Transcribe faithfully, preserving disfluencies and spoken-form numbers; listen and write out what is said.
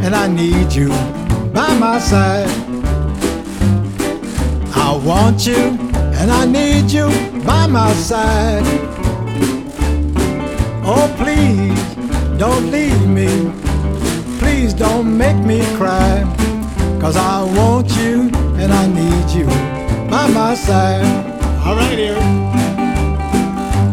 and I need you by my side. I want you and I need you by my side. Oh please, don't leave me. Please don't make me cry. 'Cause I want you and I need you by my side.